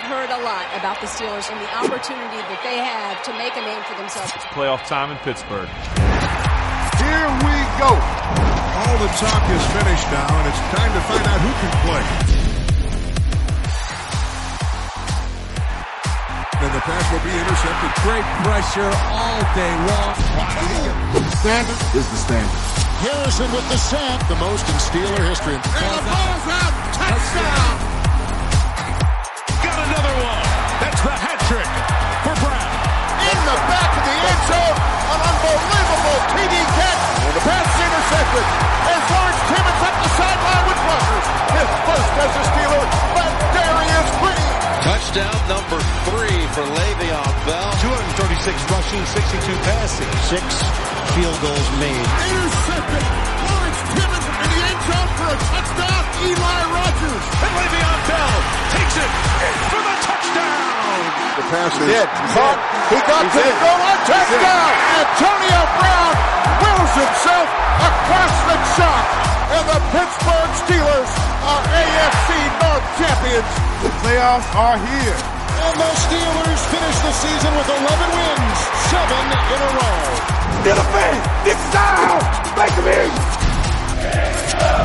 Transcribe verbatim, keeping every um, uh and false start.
heard a lot about the Steelers and the opportunity that they have to make a name for themselves. Playoff time in Pittsburgh. Here we go. All the talk is finished now, and it's time to find out who can play. And the pass will be intercepted. Great pressure all day long. Standard is the standard. Harrison with the sack, the most in Steeler history. And the ball's out. Touchdown. Got another one. That's the hat trick for Brown. In the back of the end zone, an unbelievable T D catch. And the pass is intercepted. And Lawrence Timmons up the sideline with rushers. His first as a Steeler, but Darius Green. Touchdown number three for Le'Veon Bell. two hundred thirty-six rushing, sixty-two passing. Six field goals made. Intercepted. Lawrence Timmons in the end zone for a touchdown. Eli Rogers. And Le'Veon Bell takes it in for the touchdown. The pass is dead. Caught. He got He's to in. the goal line. Touchdown. Antonio Brown wills himself across the chalk. And the Pittsburgh Steelers are A F C North champions. The playoffs are here. And the Steelers finish the season with eleven wins, seven in a row. Steeler fan, this is out. Make them in.